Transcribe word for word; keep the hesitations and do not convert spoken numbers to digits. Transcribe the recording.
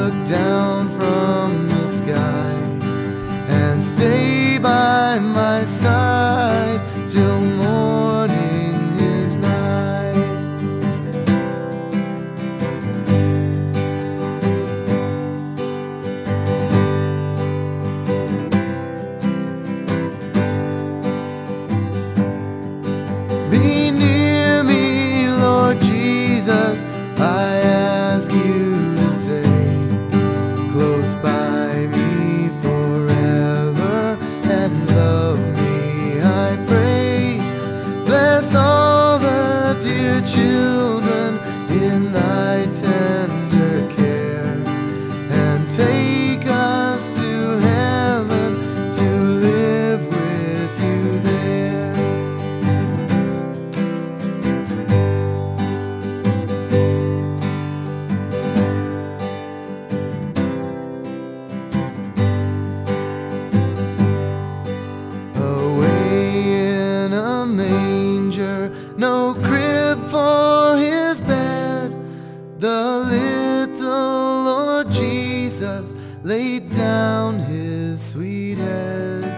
look down from the sky and stay by my side till morning is nigh. Be near me, Lord Jesus, I ask you to stay close by me forever and love me, I pray. Bless all the dear children in thy tender care, and take us to heaven to live with you there. No crib for his bed, the little Lord Jesus laid down his sweet head.